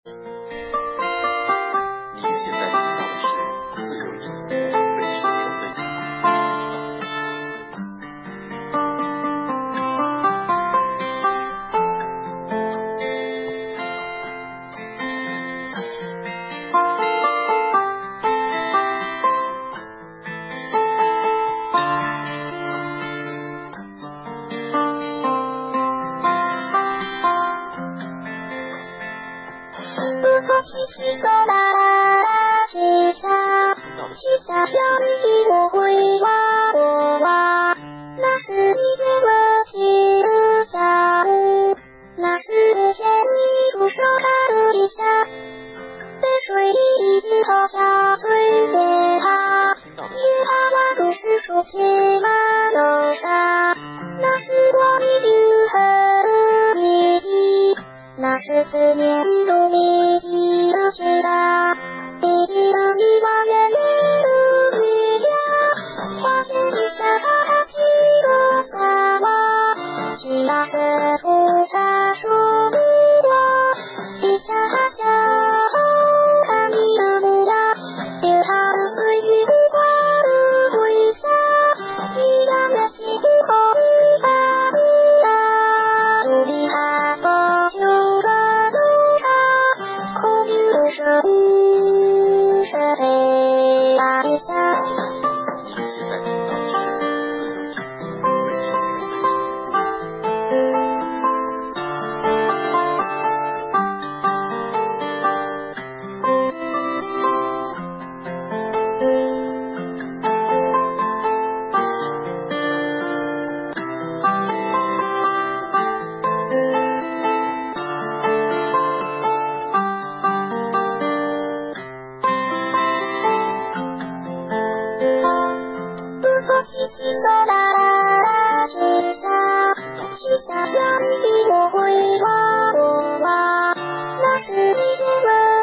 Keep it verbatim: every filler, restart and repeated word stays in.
您现在听到的是自由音符为声流的音如果细细说啦啦许下，许下飘逸我会哇我哇，那是一片温馨的下午，那是一天一不收看的地下，被水一直投下催别他，月他万不是书写满楼沙，那是我的永恒意义。那是思念如谜题的写下，笔记的一万远远的月亮，花前雨下插他起的伞瓦，去那深处闪烁的光，笔下他笑看你的模样，有他的岁月不挂的回响，一样的幸福发不大，努力海风就生是黑大地下。 您现在听到的是自由音符为声流的音细细说啦啦啦许下，许下飘逸我会哇我哇，那是一片温